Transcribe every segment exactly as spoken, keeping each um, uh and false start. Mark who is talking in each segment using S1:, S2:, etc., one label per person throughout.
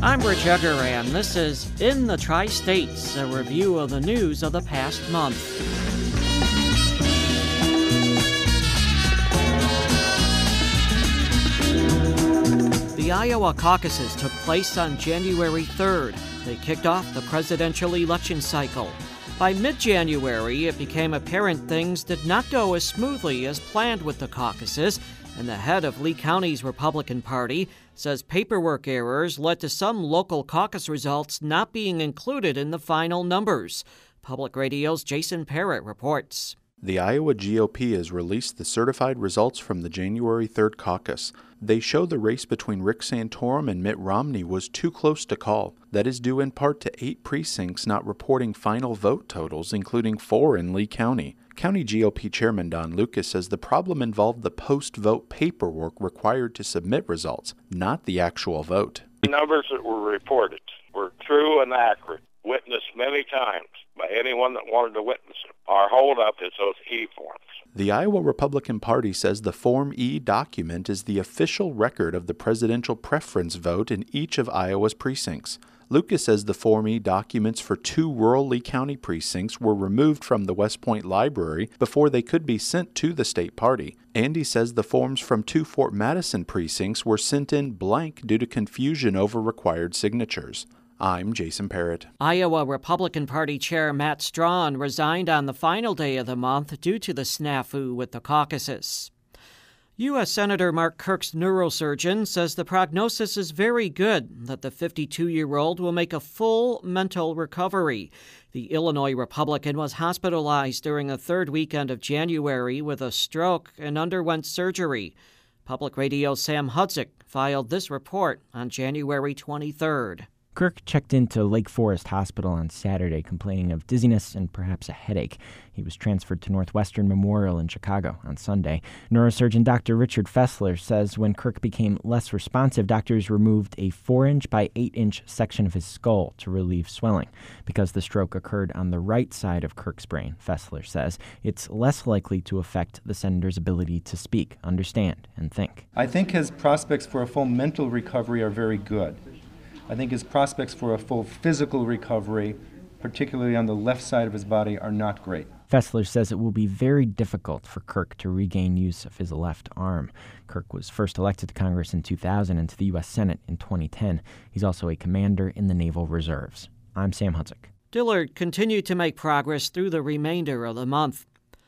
S1: I'm Rich Egger, and this is In the Tri-States, a review of the news of the past month. The Iowa caucuses took place on January third. They kicked off the presidential election cycle. By mid-January, it became apparent things did not go as smoothly as planned with the caucuses, and the head of Lee County's Republican Party says paperwork errors led to some local caucus results not being included in the final numbers. Public Radio's Jason Parrott reports.
S2: The Iowa G O P has released the certified results from the January third caucus. They show the race between Rick Santorum and Mitt Romney was too close to call. That is due in part to eight precincts not reporting final vote totals, including four in Lee County. County G O P Chairman Don Lucas says the problem involved the post-vote paperwork required to submit results, not the actual vote.
S3: The numbers that were reported were true and accurate, witnessed many times by anyone that wanted to witness them. Our holdup is those E-forms.
S2: The Iowa Republican Party says the Form E document is the official record of the presidential preference vote in each of Iowa's precincts. Lucas says the Form E documents for two rural Lee County precincts were removed from the West Point Library before they could be sent to the state party. And he says the forms from two Fort Madison precincts were sent in blank due to confusion over required signatures. I'm Jason Parrott.
S1: Iowa Republican Party Chair Matt Strawn resigned on the final day of the month due to the snafu with the caucuses. U S Senator Mark Kirk's neurosurgeon says the prognosis is very good, that the fifty-two-year-old will make a full mental recovery. The Illinois Republican was hospitalized during the third weekend of January with a stroke and underwent surgery. Public Radio's Sam Hudzik filed this report on January twenty-third.
S4: Kirk checked into Lake Forest Hospital on Saturday complaining of dizziness and perhaps a headache. He was transferred to Northwestern Memorial in Chicago on Sunday. Neurosurgeon Doctor Richard Fessler says when Kirk became less responsive, doctors removed a four-inch by eight-inch section of his skull to relieve swelling. Because the stroke occurred on the right side of Kirk's brain, Fessler says, it's less likely to affect the senator's ability to speak, understand, and think.
S5: I think his prospects for a full mental recovery are very good. I think his prospects for a full physical recovery, particularly on the left side of his body, are not great.
S4: Fessler says it will be very difficult for Kirk to regain use of his left arm. Kirk was first elected to Congress in two thousand and to the U S Senate in twenty ten. He's also a commander in the Naval Reserves. I'm Sam Hudzik.
S1: Dillard continued to make progress through the remainder of the month.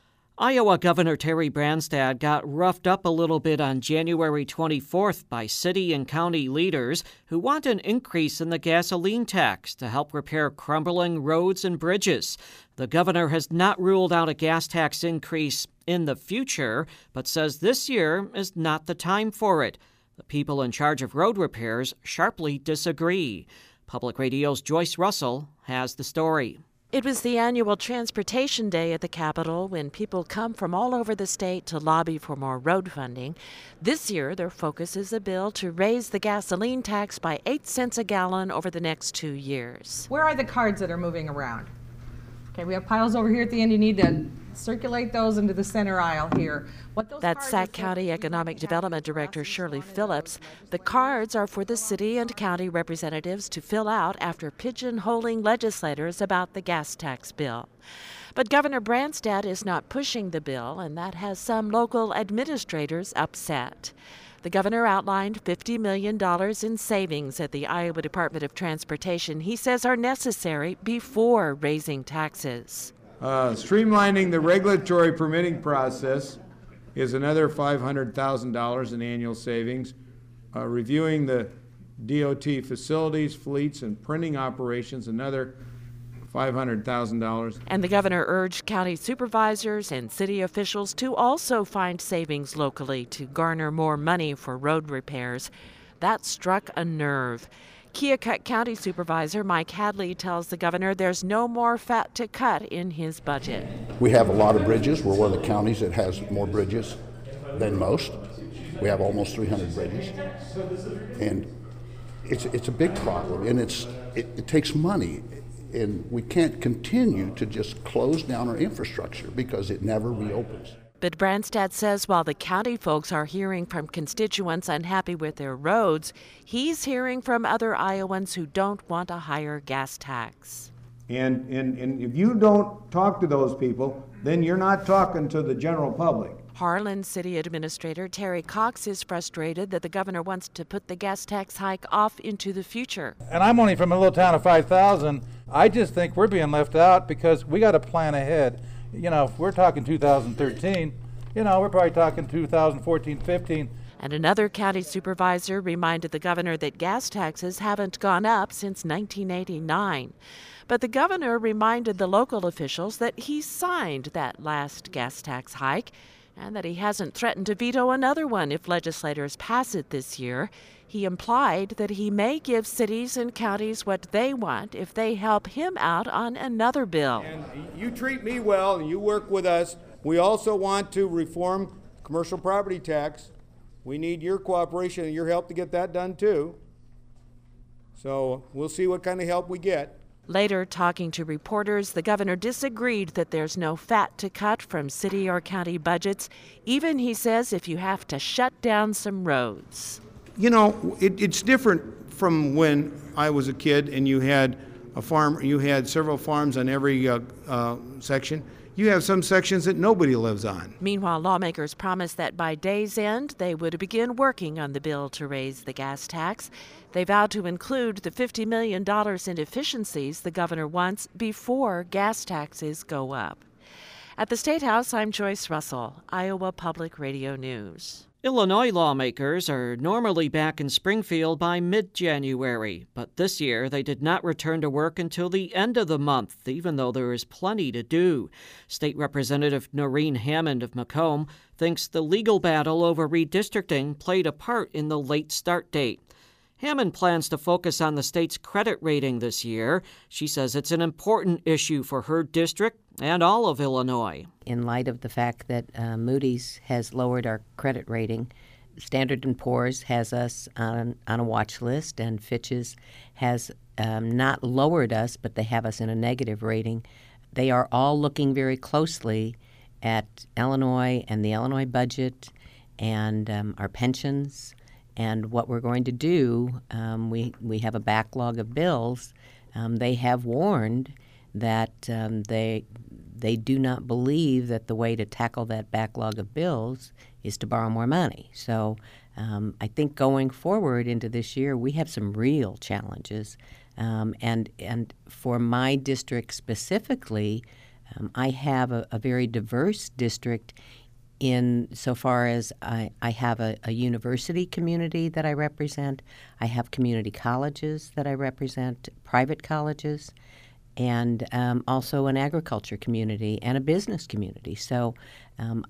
S1: Iowa Governor Terry Branstad got roughed up a little bit on January twenty-fourth by city and county leaders who want an increase in the gasoline tax to help repair crumbling roads and bridges. The governor has not ruled out a gas tax increase in the future, but says this year is not the time for it. The people in charge of road repairs sharply disagree. Public Radio's Joyce Russell has the story.
S6: It was the annual Transportation Day at the Capitol when people come from all over the state to lobby for more road funding. This year, their focus is a bill to raise the gasoline tax by eight cents a gallon over the next two years.
S7: Where are the cards that are moving around? Okay, we have piles over here at the end. You need to circulate those into the center aisle here. What those
S6: That's Sac County Economic Development Director Shirley Phillips. The cards are for the city and county representatives to fill out after pigeonholing legislators about the gas tax bill. But Governor Branstad is not pushing the bill, and that has some local administrators upset. The governor outlined fifty million dollars in savings at the Iowa Department of Transportation he says are necessary before raising taxes.
S8: Uh, streamlining the regulatory permitting process is another five hundred thousand dollars in annual savings. Uh, reviewing the D O T facilities, fleets, and printing operations, another five hundred thousand dollars.
S6: And the governor urged county supervisors and city officials to also find savings locally to garner more money for road repairs. That struck a nerve. Keokuk County Supervisor Mike Hadley tells the governor there's no more fat to cut in his budget.
S9: We have a lot of bridges. We're one of the counties that has more bridges than most. We have almost three hundred bridges. And it's it's a big problem, and it's it, it takes money. And we can't continue to just close down our infrastructure because it never reopens.
S6: But Branstad says while the county folks are hearing from constituents unhappy with their roads, he's hearing from other Iowans who don't want a higher gas tax.
S8: And, and, and if you don't talk to those people, then you're not talking to the general public.
S6: Harlan City Administrator Terry Cox is frustrated that the governor wants to put the gas tax hike off into the future.
S10: And I'm only from a little town of five thousand. I just think we're being left out because we got to plan ahead. You know, if we're talking two thousand thirteen, you know, we're probably talking two thousand fourteen, fifteen.
S6: And another county supervisor reminded the governor that gas taxes haven't gone up since nineteen eighty-nine. But the governor reminded the local officials that he signed that last gas tax hike and that he hasn't threatened to veto another one if legislators pass it this year. He implied that he may give cities and counties what they want if they help him out on another bill.
S8: And you treat me well and you work with us. We also want to reform commercial property tax. We need your cooperation and your help to get that done too. So we'll see what kind of help we get.
S6: Later, talking to reporters, the governor disagreed that there's no fat to cut from city or county budgets, even, he says, if you have to shut down some roads.
S8: You know, it, it's different from when I was a kid and you had a farm, you had several farms on every uh, uh, section. You have some sections that nobody lives on.
S6: Meanwhile, lawmakers promised that by day's end, they would begin working on the bill to raise the gas tax. They vowed to include the fifty million dollars in efficiencies the governor wants before gas taxes go up. At the State House, I'm Joyce Russell, Iowa Public Radio News.
S1: Illinois lawmakers are normally back in Springfield by mid-January, but this year they did not return to work until the end of the month, even though there is plenty to do. State Representative Noreen Hammond of Macomb thinks the legal battle over redistricting played a part in the late start date. Hammond plans to focus on the state's credit rating this year. She says it's an important issue for her district and all of Illinois.
S11: In light of the fact that uh, Moody's has lowered our credit rating, Standard and Poor's has us on, on a watch list, and Fitch's has um, not lowered us, but they have us in a negative rating. They are all looking very closely at Illinois and the Illinois budget and um, our pensions and what we're going to do. Um, we, we have a backlog of bills. Um, they have warned that um, they they do not believe that the way to tackle that backlog of bills is to borrow more money. So um, I think going forward into this year, we have some real challenges. Um, and and for my district specifically, um, I have a, a very diverse district in so far as I, I have a, a university community that I represent. I have community colleges that I represent, private colleges, and um, also an agriculture community and a business community. So um,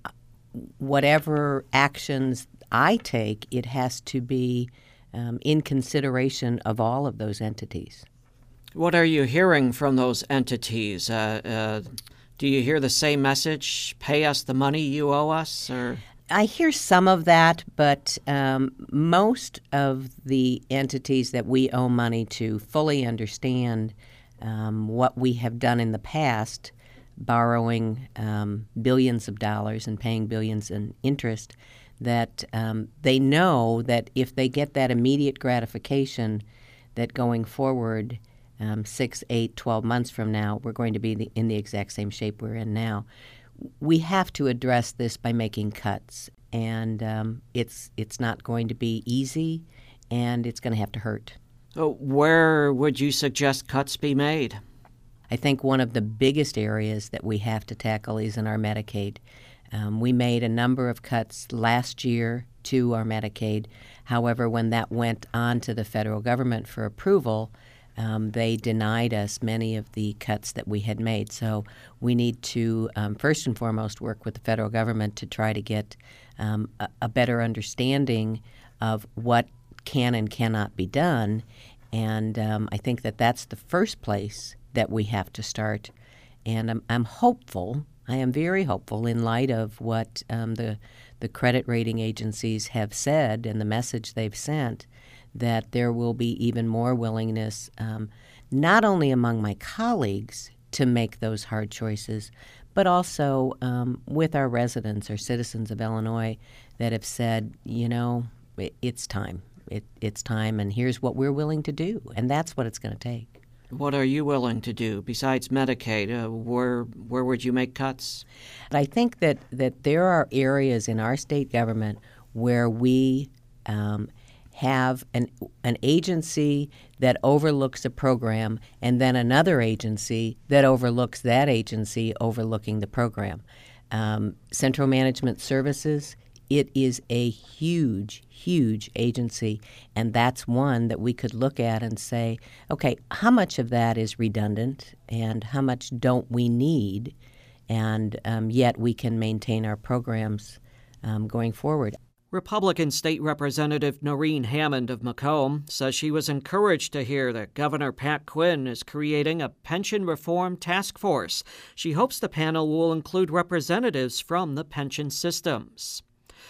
S11: whatever actions I take, it has to be um, in consideration of all of those entities.
S1: What are you hearing from those entities? Uh, uh, do you hear the same message, pay us the money you owe us? Or
S11: I hear some of that, but um, most of the entities that we owe money to fully understand Um, what we have done in the past, borrowing um, billions of dollars and paying billions in interest, that um, they know that if they get that immediate gratification, that going forward um, six, eight, twelve months from now, we're going to be the, in the exact same shape we're in now. We have to address this by making cuts, and um, it's it's not going to be easy, and it's going to have to hurt.
S1: So where would you suggest cuts be made?
S11: I think one of the biggest areas that we have to tackle is in our Medicaid. Um, we made a number of cuts last year to our Medicaid. However, when that went on to the federal government for approval, um, they denied us many of the cuts that we had made. So we need to, um, first and foremost, work with the federal government to try to get um, a, a better understanding of what can and cannot be done. And um, I think that that's the first place that we have to start. And I'm, I'm hopeful, I am very hopeful in light of what um, the, the credit rating agencies have said and the message they've sent, that there will be even more willingness, um, not only among my colleagues to make those hard choices, but also um, with our residents or citizens of Illinois that have said, you know, it, it's time. It, it's time, and here's what we're willing to do, and that's what it's going to take.
S1: What are you willing to do besides Medicaid? Uh, where where would you make cuts?
S11: I think that, that there are areas in our state government where we um, have an an agency that overlooks a program and then another agency that overlooks that agency overlooking the program. Um, Central Management Services, it is a huge, huge agency, and that's one that we could look at and say, okay, how much of that is redundant and how much don't we need, and um, yet we can maintain our programs um, going forward.
S1: Republican State Representative Noreen Hammond of Macomb says she was encouraged to hear that Governor Pat Quinn is creating a pension reform task force. She hopes the panel will include representatives from the pension systems.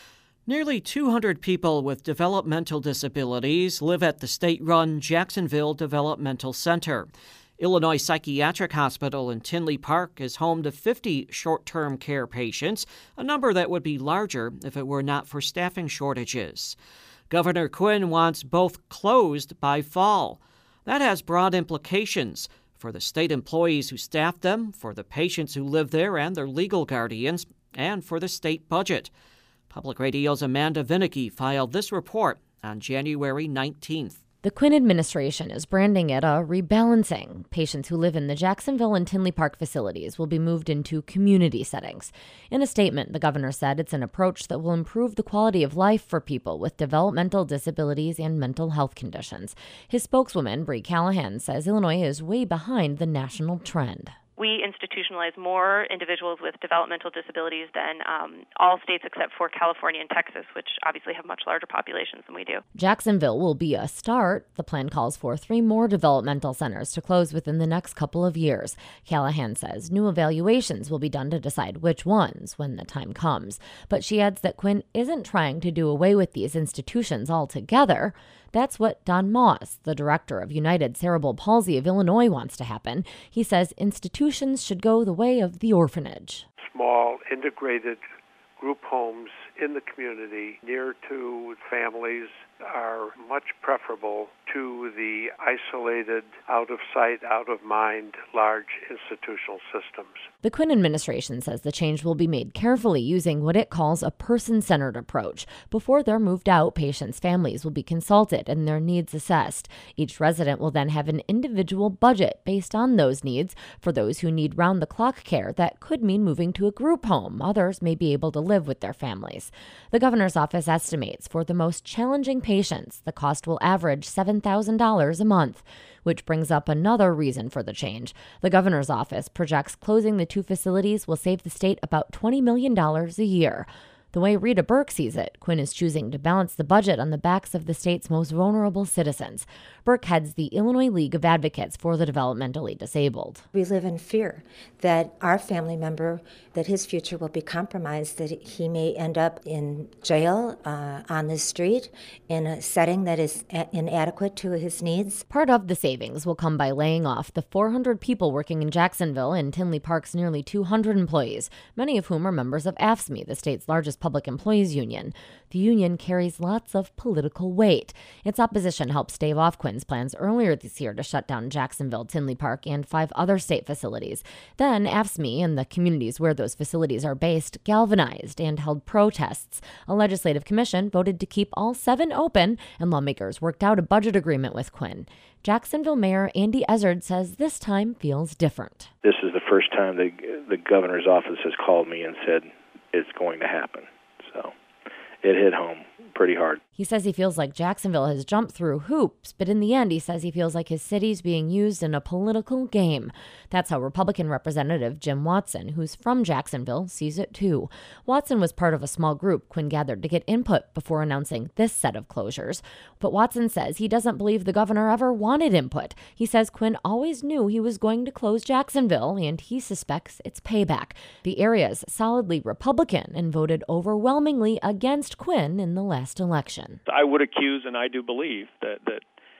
S1: Nearly two hundred people with developmental disabilities live at the state-run Jacksonville Developmental Center. Illinois Psychiatric Hospital in Tinley Park is home to fifty short-term care patients, a number that would be larger if it were not for staffing shortages. Governor Quinn wants both closed by fall. That has broad implications for the state employees who staff them, for the patients who live there and their legal guardians, and for the state budget. Public Radio's Amanda Vinicky filed this report on January nineteenth.
S12: The Quinn administration is branding it a rebalancing. Patients who live in the Jacksonville and Tinley Park facilities will be moved into community settings. In a statement, the governor said it's an approach that will improve the quality of life for people with developmental disabilities and mental health conditions. His spokeswoman, Bree Callahan, says Illinois is way behind the national trend.
S13: We institutionalize more individuals with developmental disabilities than um, all states except for California and Texas, which obviously have much larger populations than we do.
S12: Jacksonville will be a start. The plan calls for three more developmental centers to close within the next couple of years. Callahan says new evaluations will be done to decide which ones when the time comes. But she adds that Quinn isn't trying to do away with these institutions altogether. That's what Don Moss, the director of United Cerebral Palsy of Illinois, wants to happen. He says institutions should go the way of the orphanage.
S14: Small, integrated group homes in the community near to families are much preferable to the isolated, out-of-sight, out-of-mind, large institutional systems.
S12: The Quinn administration says the change will be made carefully using what it calls a person-centered approach. Before they're moved out, patients' families will be consulted and their needs assessed. Each resident will then have an individual budget based on those needs. For those who need round-the-clock care, that could mean moving to a group home. Others may be able to live with their families. The governor's office estimates for the most challenging patients, the cost will average seven thousand dollars a month, which brings up another reason for the change. The governor's office projects closing the two facilities will save the state about twenty million dollars a year. The way Rita Burke sees it, Quinn is choosing to balance the budget on the backs of the state's most vulnerable citizens. Burke heads the Illinois League of Advocates for the Developmentally Disabled.
S15: We live in fear that our family member, that his future will be compromised, that he may end up in jail, uh, on the street, in a setting that is a- inadequate to his needs.
S12: Part of the savings will come by laying off the four hundred people working in Jacksonville and Tinley Park's nearly two hundred employees, many of whom are members of A F S C M E, the state's largest public employees union. The union carries lots of political weight. Its opposition helped stave off Quinn's plans earlier this year to shut down Jacksonville, Tinley Park, and five other state facilities. Then A F S C M E and the communities where those facilities are based galvanized and held protests. A legislative commission voted to keep all seven open, and lawmakers worked out a budget agreement with Quinn. Jacksonville Mayor Andy Ezzard says this time feels different.
S16: This is the first time the, the governor's office has called me and said it's going to happen. So it hit home pretty hard.
S12: He says he feels like Jacksonville has jumped through hoops, but in the end, he says he feels like his city's being used in a political game. That's how Republican Representative Jim Watson, who's from Jacksonville, sees it too. Watson was part of a small group Quinn gathered to get input before announcing this set of closures. But Watson says he doesn't believe the governor ever wanted input. He says Quinn always knew he was going to close Jacksonville, and he suspects it's payback. The area's solidly Republican and voted overwhelmingly against Quinn in the last election.
S17: I would accuse, and I do believe, that, that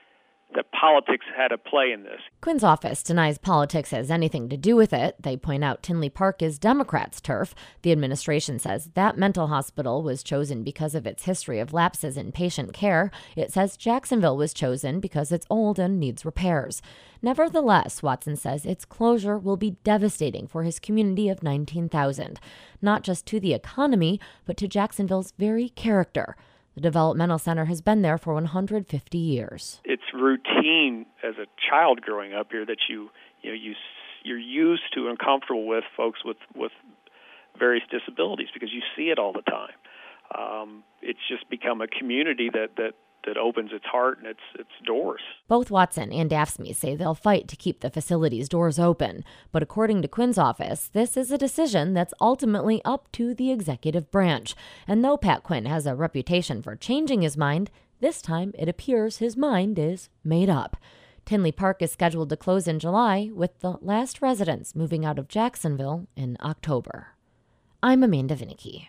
S17: that politics had a play in this.
S12: Quinn's office denies politics has anything to do with it. They point out Tinley Park is Democrats' turf. The administration says that mental hospital was chosen because of its history of lapses in patient care. It says Jacksonville was chosen because it's old and needs repairs. Nevertheless, Watson says its closure will be devastating for his community of nineteen thousand, not just to the economy, but to Jacksonville's very character. The developmental center has been there for one hundred fifty years.
S17: It's routine as a child growing up here that you, you know, you, you're used to and comfortable with folks with, with various disabilities because you see it all the time. Um, it's just become a community that, that, that opens its heart and its its doors.
S12: Both Watson and Daphne say they'll fight to keep the facility's doors open. But according to Quinn's office, this is a decision that's ultimately up to the executive branch. And though Pat Quinn has a reputation for changing his mind, this time it appears his mind is made up. Tinley Park is scheduled to close in July, with the last residents moving out of Jacksonville in October. I'm Amanda Vinicky.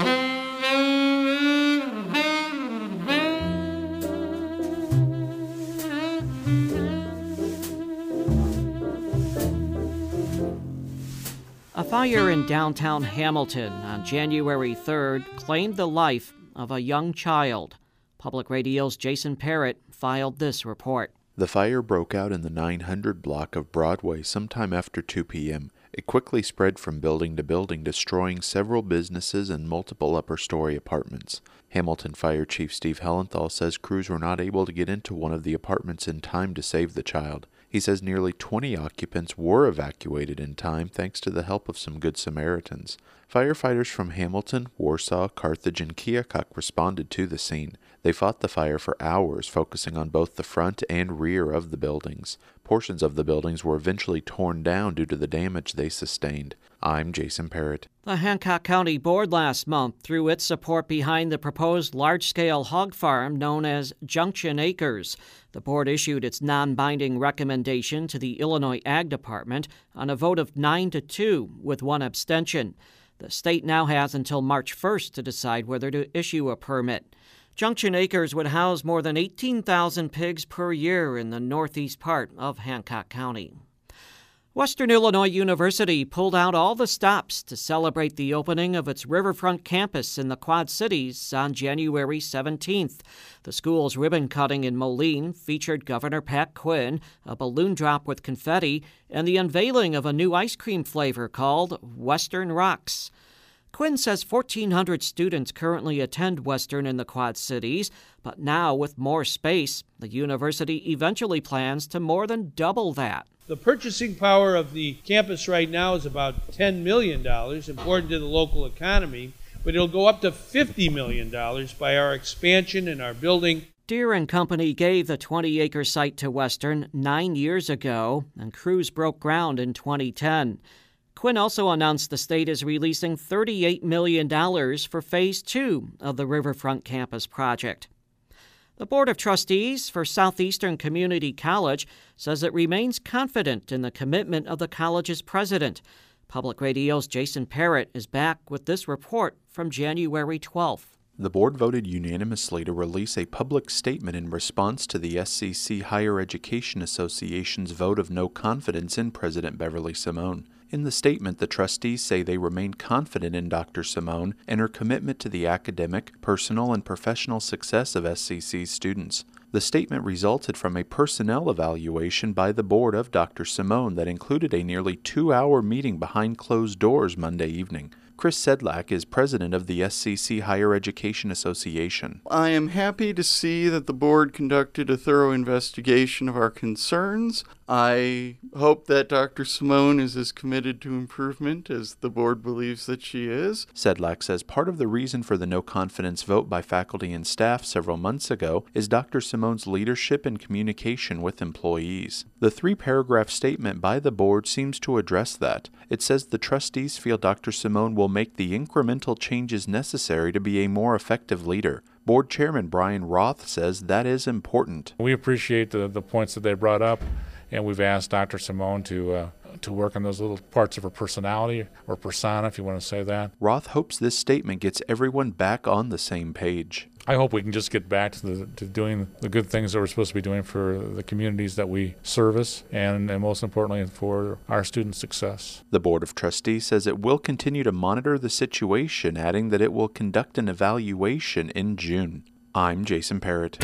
S1: A fire in downtown Hamilton on January third claimed the life of a young child. Public Radio's Jason Parrott filed this report.
S2: The fire broke out in the nine hundred block of Broadway sometime after two p.m. It quickly spread from building to building, destroying several businesses and multiple upper-story apartments. Hamilton Fire Chief Steve Hellenthal says crews were not able to get into one of the apartments in time to save the child. He says nearly twenty occupants were evacuated in time thanks to the help of some Good Samaritans. Firefighters from Hamilton, Warsaw, Carthage, and Keokuk responded to the scene. They fought the fire for hours, focusing on both the front and rear of the buildings. Portions of the buildings were eventually torn down due to the damage they sustained. I'm Jason Parrott.
S1: The Hancock County Board last month threw its support behind the proposed large-scale hog farm known as Junction Acres. The board issued its non-binding recommendation to the Illinois Ag Department on a vote of nine to two, with one abstention. The state now has until March first to decide whether to issue a permit. Junction Acres would house more than eighteen thousand pigs per year in the northeast part of Hancock County. Western Illinois University pulled out all the stops to celebrate the opening of its Riverfront campus in the Quad Cities on January seventeenth. The school's ribbon cutting in Moline featured Governor Pat Quinn, a balloon drop with confetti, and the unveiling of a new ice cream flavor called Western Rocks. Quinn says fourteen hundred students currently attend Western in the Quad Cities, but now with more space, the university eventually plans to more than double that.
S18: The purchasing power of the campus right now is about ten million dollars, important to the local economy, but it'll go up to fifty million dollars by our expansion and our building.
S1: Deere and Company gave the twenty-acre site to Western nine years ago, and crews broke ground in twenty ten. Quinn also announced the state is releasing thirty-eight million dollars for Phase two of the Riverfront Campus project. The Board of Trustees for Southeastern Community College says it remains confident in the commitment of the college's president. Public Radio's Jason Parrott is back with this report from January twelfth.
S2: The board voted unanimously to release a public statement in response to the S C C Higher Education Association's vote of no confidence in President Beverly Simone. In the statement, the trustees say they remain confident in Doctor Simone and her commitment to the academic, personal, and professional success of S C C's students. The statement resulted from a personnel evaluation by the board of Doctor Simone that included a nearly two-hour meeting behind closed doors Monday evening. Chris Sedlak is president of the S C C Higher Education Association.
S19: I am happy to see that the board conducted a thorough investigation of our concerns. I hope that Doctor Simone is as committed to improvement as the board believes that she is.
S2: Sedlak says part of the reason for the no-confidence vote by faculty and staff several months ago is Doctor Simone's leadership and communication with employees. The three-paragraph statement by the board seems to address that. It says the trustees feel Doctor Simone will make the incremental changes necessary to be a more effective leader. Board Chairman Brian Roth says that is important.
S20: We appreciate the, the points that they brought up, and we've asked Doctor Simone to uh, to work on those little parts of her personality, or persona, if you want to say that.
S2: Roth hopes this statement gets everyone back on the same page.
S20: I hope we can just get back to, the, to doing the good things that we're supposed to be doing for the communities that we service, and, and most importantly, for our students' success.
S2: The Board of Trustees says it will continue to monitor the situation, adding that it will conduct an evaluation in June. I'm Jason Parrott.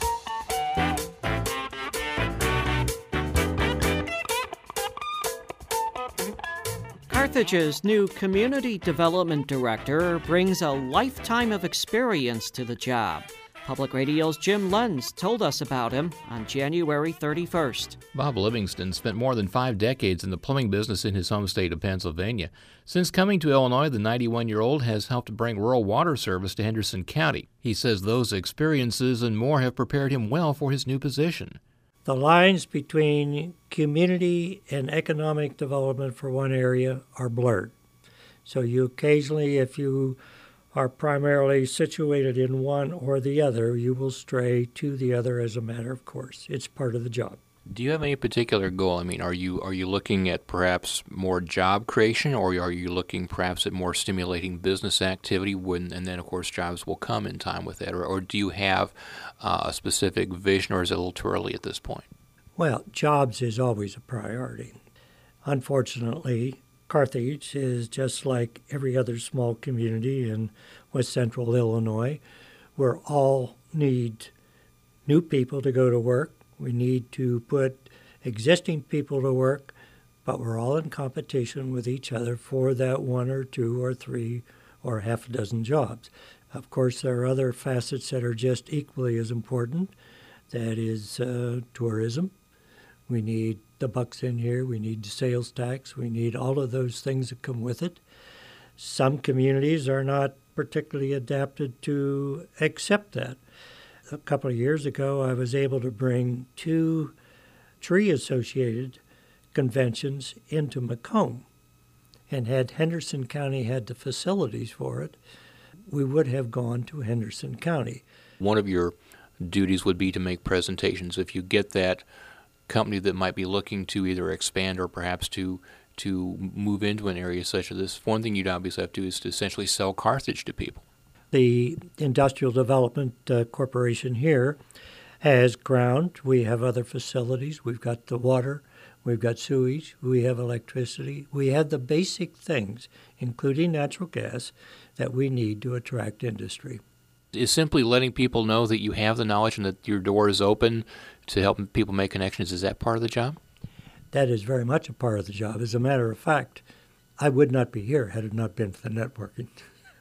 S1: Carthage's new community development director brings a lifetime of experience to the job. Public Radio's Jim Lenz told us about him on January thirty-first.
S21: Bob Livingston spent more than five decades in the plumbing business in his home state of Pennsylvania. Since coming to Illinois, the ninety-one-year-old has helped bring rural water service to Henderson County. He says those experiences and more have prepared him well for his new position.
S22: The lines between community and economic development for one area are blurred. So you occasionally, if you are primarily situated in one or the other, you will stray to the other as a matter of course. It's part of the job.
S21: Do you have any particular goal? I mean, are you are you looking at perhaps more job creation, or are you looking perhaps at more stimulating business activity, when, and then, of course, jobs will come in time with that? Or, or do you have uh, a specific vision, or is it a little too early at this point?
S22: Well, jobs is always a priority. Unfortunately, Carthage is just like every other small community in west central Illinois. We all need new people to go to work. We need to put existing people to work, but we're all in competition with each other for that one or two or three or half a dozen jobs. Of course, there are other facets that are just equally as important. That is uh, tourism. We need the bucks in here. We need the sales tax. We need all of those things that come with it. Some communities are not particularly adapted to accept that. A couple of years ago, I was able to bring two tree-associated conventions into Macomb. And had Henderson County had the facilities for it, we would have gone to Henderson County.
S21: One of your duties would be to make presentations. If you get that company that might be looking to either expand or perhaps to to move into an area such as this, one thing you'd obviously have to do is to essentially sell Carthage to people.
S22: The Industrial Development uh, Corporation here has ground. We have other facilities. We've got the water. We've got sewage. We have electricity. We have the basic things, including natural gas, that we need to attract industry.
S21: Is simply letting people know that you have the knowledge and that your door is open to help people make connections, is that part of the job?
S22: That is very much a part of the job. As a matter of fact, I would not be here had it not been for the networking.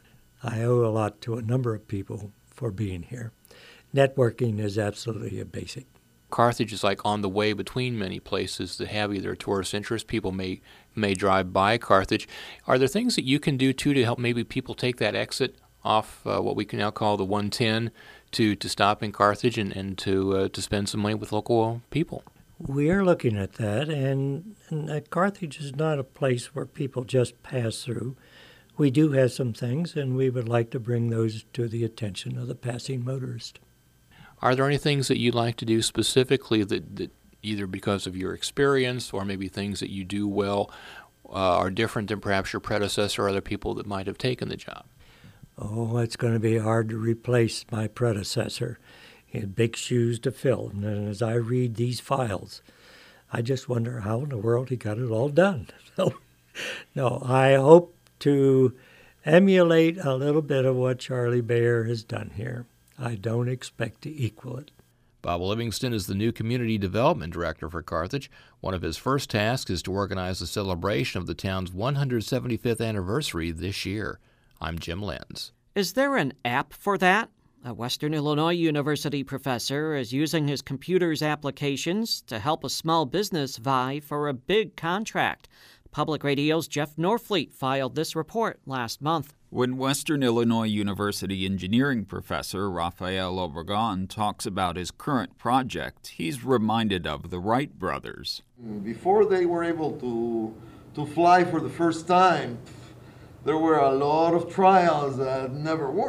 S22: I owe a lot to a number of people for being here. Networking is absolutely a basic.
S21: Carthage is like on the way between many places that have either a tourist interest. People may may drive by Carthage. Are there things that you can do, too, to help maybe people take that exit off uh, what we can now call the one ten to, to stop in Carthage and, and to uh, to spend some money with local people?
S22: We are looking at that, and, and uh, Carthage is not a place where people just pass through. We do have some things, and we would like to bring those to the attention of the passing motorist.
S21: Are there any things that you'd like to do specifically that, that either because of your experience or maybe things that you do well uh, are different than perhaps your predecessor or other people that might have taken the job?
S22: Oh, it's going to be hard to replace my predecessor. He had big shoes to fill. And as I read these files, I just wonder how in the world he got it all done. So, no, I hope to emulate a little bit of what Charlie Bayer has done here. I don't expect to equal it.
S21: Bob Livingston is the new Community Development Director for Carthage. One of his first tasks is to organize the celebration of the town's one hundred seventy-fifth anniversary this year. I'm Jim Lenz.
S1: Is there an app for that? A Western Illinois University professor is using his computer's applications to help a small business vie for a big contract. Public Radio's Jeff Norfleet filed this report last month.
S23: When Western Illinois University engineering professor Rafael Obregon talks about his current project, he's reminded of the Wright brothers.
S24: Before they were able to, to fly for the first time, there were a lot of trials that never worked.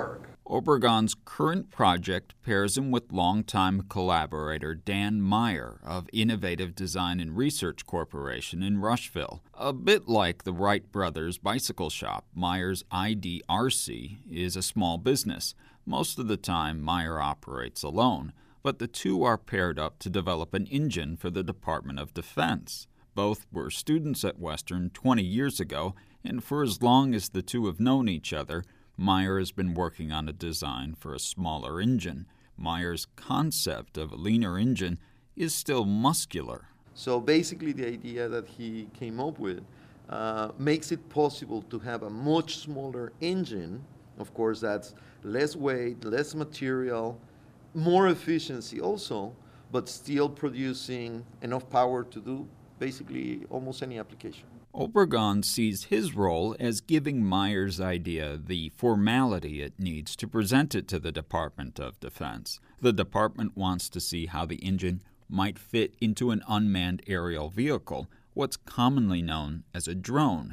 S23: Obregon's current project pairs him with longtime collaborator Dan Meyer of Innovative Design and Research Corporation in Rushville. A bit like the Wright Brothers bicycle shop, Meyer's I D R C is a small business. Most of the time, Meyer operates alone, but the two are paired up to develop an engine for the Department of Defense. Both were students at Western twenty years ago, and for as long as the two have known each other, Meyer has been working on a design for a smaller engine. Meyer's concept of a leaner engine is still muscular.
S24: So basically the idea that he came up with uh, makes it possible to have a much smaller engine. Of course, that's less weight, less material, more efficiency also, but still producing enough power to do basically almost any application.
S23: Obregon sees his role as giving Meyer's idea the formality it needs to present it to the Department of Defense. The department wants to see how the engine might fit into an unmanned aerial vehicle, what's commonly known as a drone.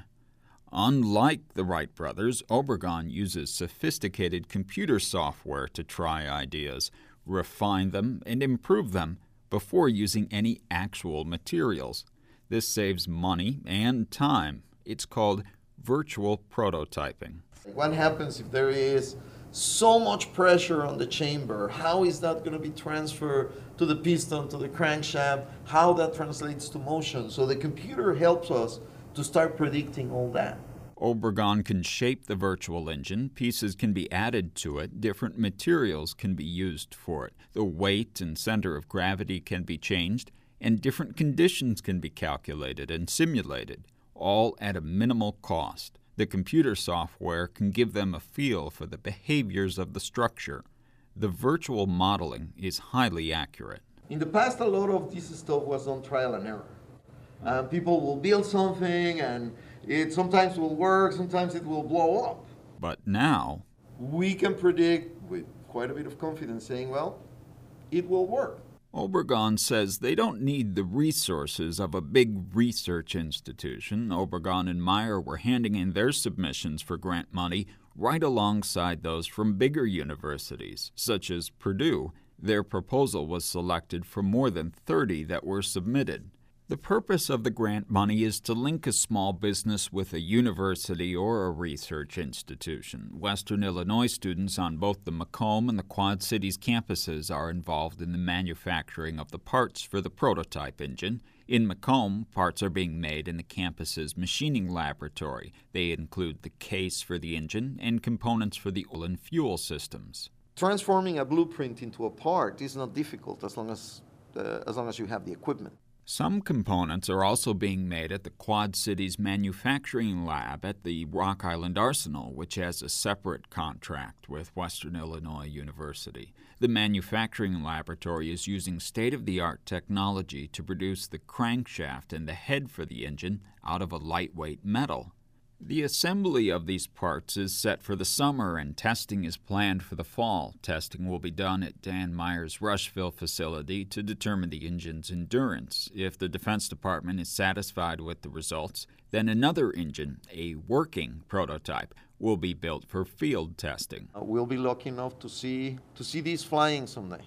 S23: Unlike the Wright brothers, Obregon uses sophisticated computer software to try ideas, refine them, and improve them before using any actual materials. This saves money and time. It's called virtual prototyping.
S24: What happens if there is so much pressure on the chamber? How is that going to be transferred to the piston, to the crankshaft? How that translates to motion? So the computer helps us to start predicting all that.
S23: Obregon can shape the virtual engine, pieces can be added to it, different materials can be used for it, the weight and center of gravity can be changed, and different conditions can be calculated and simulated, all at a minimal cost. The computer software can give them a feel for the behaviors of the structure. The virtual modeling is highly accurate.
S24: In the past, a lot of this stuff was on trial and error. Uh, people will build something and it sometimes will work, sometimes it will blow up.
S23: But now,
S24: we can predict with quite a bit of confidence saying, well, it will work.
S23: Obregon says they don't need the resources of a big research institution. Obregon and Meyer were handing in their submissions for grant money right alongside those from bigger universities, such as Purdue. Their proposal was selected from more than thirty that were submitted. The purpose of the grant money is to link a small business with a university or a research institution. Western Illinois students on both the Macomb and the Quad Cities campuses are involved in the manufacturing of the parts for the prototype engine. In Macomb, parts are being made in the campus's machining laboratory. They include the case for the engine and components for the oil and fuel systems.
S24: Transforming a blueprint into a part is not difficult as long as, uh, as long as you have the equipment.
S23: Some components are also being made at the Quad Cities Manufacturing Lab at the Rock Island Arsenal, which has a separate contract with Western Illinois University. The manufacturing laboratory is using state-of-the-art technology to produce the crankshaft and the head for the engine out of a lightweight metal. The assembly of these parts is set for the summer and testing is planned for the fall. Testing will be done at Dan Meyer's Rushville facility to determine the engine's endurance. If the Defense Department is satisfied with the results, then another engine, a working prototype, will be built for field testing.
S24: Uh, we'll be lucky enough to see to see these flying someday.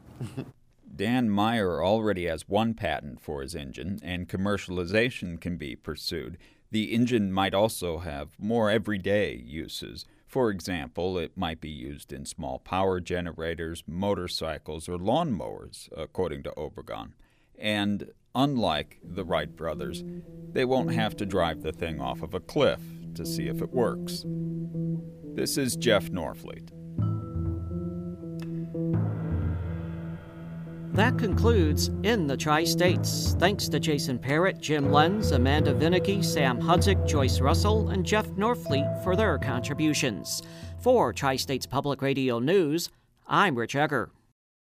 S23: Dan Meyer already has one patent for his engine, and commercialization can be pursued. The engine might also have more everyday uses. For example, it might be used in small power generators, motorcycles, or lawnmowers, according to Obregon. And unlike the Wright brothers, they won't have to drive the thing off of a cliff to see if it works. This is Jeff Norfleet.
S1: That concludes In the Tri-States. Thanks to Jason Parrott, Jim Lenz, Amanda Vinicky, Sam Hudzik, Joyce Russell, and Jeff Norfleet for their contributions. For Tri-States Public Radio News, I'm Rich Egger.